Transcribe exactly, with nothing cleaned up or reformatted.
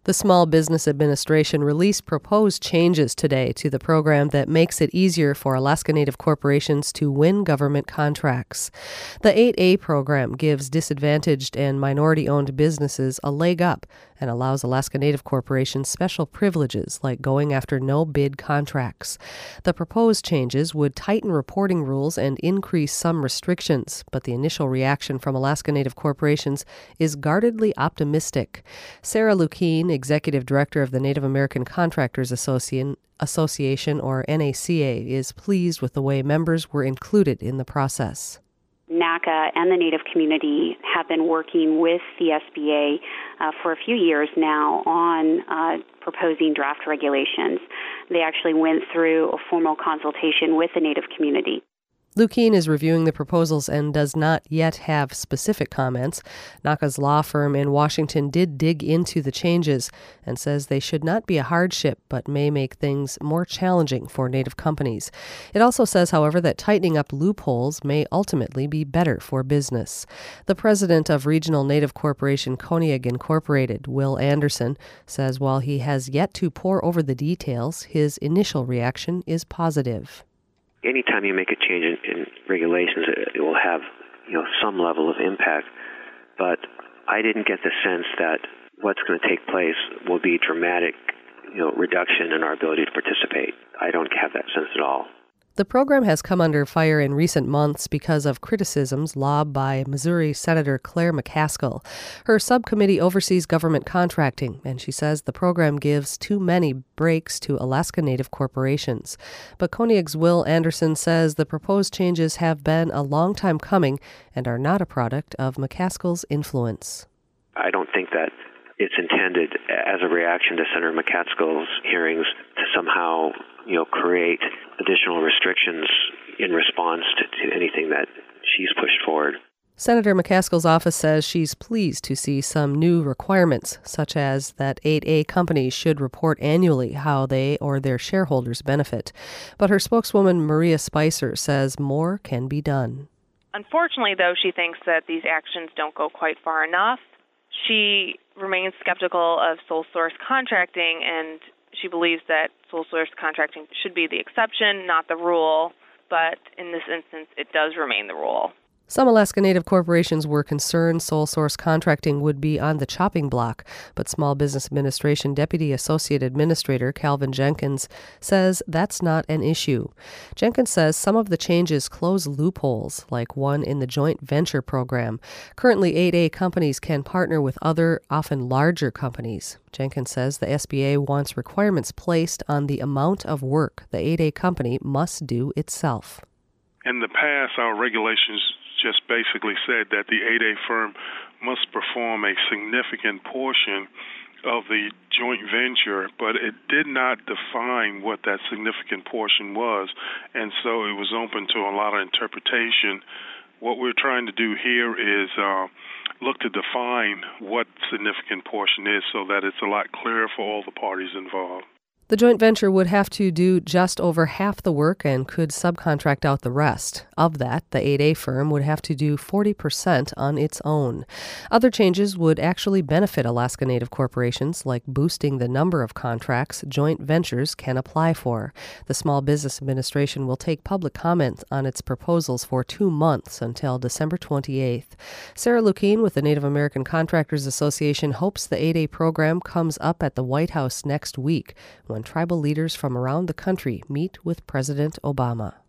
The Small Business Administration released proposed changes today to the program that makes it easier for Alaska Native corporations to win government contracts. The eight A program gives disadvantaged and minority-owned businesses a leg up and allows Alaska Native corporations special privileges like going after no-bid contracts. The proposed changes would tighten reporting rules and increase some restrictions, but the initial reaction from Alaska Native corporations is guardedly optimistic. Sarah Lukien, Executive Director of the Native American Contractors Association, Association, or N A C A, is pleased with the way members were included in the process. NACA and the Native community have been working with the S B A uh, for a few years now on uh, proposing draft regulations. They actually went through a formal consultation with the Native community. Lukien is reviewing the proposals and does not yet have specific comments. NACA's law firm in Washington did dig into the changes and says they should not be a hardship but may make things more challenging for Native companies. It also says, however, that tightening up loopholes may ultimately be better for business. The president of Regional Native Corporation Koniag Incorporated, Will Anderson, says while he has yet to pore over the details, his initial reaction is positive. Anytime you make a change in, in regulations, it, it will have, you know, some level of impact. But I didn't get the sense that what's going to take place will be dramatic, you know, reduction in our ability to participate. I don't have that sense at all. The program has come under fire in recent months because of criticisms lobbed by Missouri Senator Claire McCaskill. Her subcommittee oversees government contracting, and she says the program gives too many breaks to Alaska Native corporations. But Koniag's Will Anderson says the proposed changes have been a long time coming and are not a product of McCaskill's influence. I don't think that it's intended as a reaction to Senator McCaskill's hearings to somehow, you know, create additional restrictions in response to, to anything that she's pushed forward. Senator McCaskill's office says she's pleased to see some new requirements, such as that eight A companies should report annually how they or their shareholders benefit. But her spokeswoman, Maria Spicer, says more can be done. Unfortunately, though, she thinks that these actions don't go quite far enough. She remains skeptical of sole source contracting, and she believes that sole source contracting should be the exception, not the rule. But in this instance, it does remain the rule. Some Alaska Native corporations were concerned sole source contracting would be on the chopping block, but Small Business Administration Deputy Associate Administrator Calvin Jenkins says that's not an issue. Jenkins says some of the changes close loopholes, like one in the joint venture program. Currently, eight A companies can partner with other, often larger companies. Jenkins says the S B A wants requirements placed on the amount of work the eight A company must do itself. In the past, our regulations just basically said that the eight A firm must perform a significant portion of the joint venture, but it did not define what that significant portion was, and so it was open to a lot of interpretation. What we're trying to do here is uh, look to define what significant portion is so that it's a lot clearer for all the parties involved. The joint venture would have to do just over half the work and could subcontract out the rest. Of that, the eight A firm would have to do forty percent on its own. Other changes would actually benefit Alaska Native corporations, like boosting the number of contracts joint ventures can apply for. The Small Business Administration will take public comment on its proposals for two months until December twenty-eighth. Sarah Lukien with the Native American Contractors Association hopes the eight A program comes up at the White House next week when tribal leaders from around the country meet with President Obama.